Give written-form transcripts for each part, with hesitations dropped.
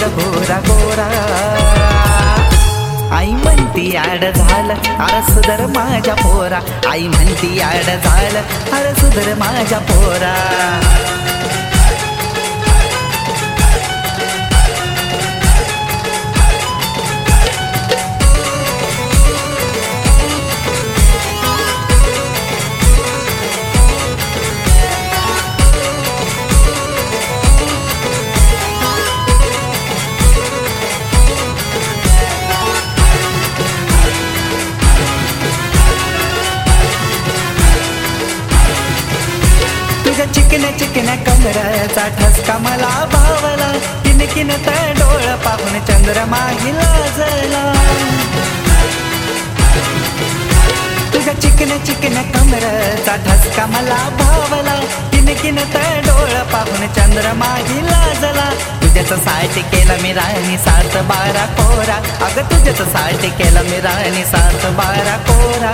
गोरा गोरा. आई म्हणती आड झालं अरे सुधर माझ्या पोरा. आई म्हणती आड झालं अरे सुधर माझ्या पोरा. तुझ्या चिकन चिकन कमराचा ठसका मला भावला. किनकिन तर डोळ पाहून चंद्रमा लाजला. तुझ्या चिकन चिकन कमराचा ठसका मला भावला. किनकिन तर डोळ पाहून चंद्रमा लाजला. तुझ्याच साठी केलं मी राणी 7-12 कोरा. अगं तुझ्याच साठी केलं मी राणी 7-12 कोरा.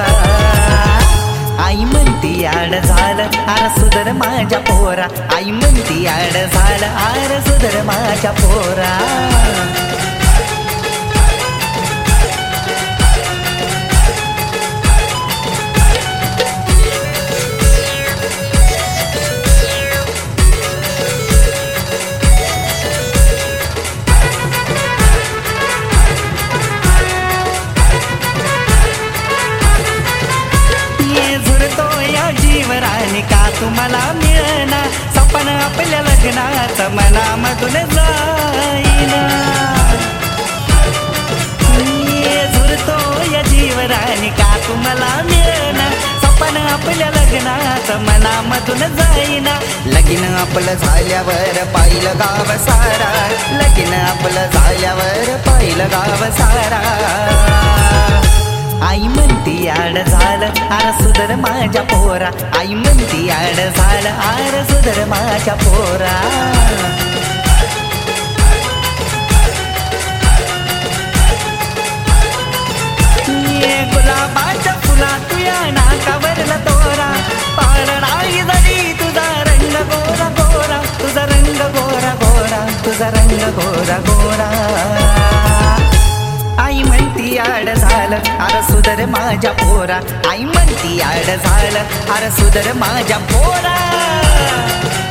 आई म्हणती आड झालं अरे सुधर माझ्या पोरा. आई म्हणती आड झालं अरे सुधर माझ्या पोरा. जीवराणी का तुम्हाला मिळना. सपन आपल्या लग्नाचं मनामधून जाईना. झुरतो या जीवराणी का तुम्हाला मिळना. सपन आपल्या लग्नाचं मनामधून जाईना. लगीन आपलं झाल्यावर पाहिलं गाव सारा. लगीन आपलं झाल्यावर पाहिलं गाव सारा. आई म्हणती आड झालं अरे सुधर माझ्या पोरा. आई म्हणती आड झालं अरे सुधर माझ्या पोरा. गुलाबाच्या फुला तुया नाकावरला तोरा. पारणाई जरी तुझा रंग गोरा गोरा. तुझा रंग गोरा गोरा. तुझा रंग गोरा गोरा. आई म्हणती आड झालं अरे सुधर माझ्या पोरा. आई म्हणती आड झालं अरे सुधर माझ्या पोरा.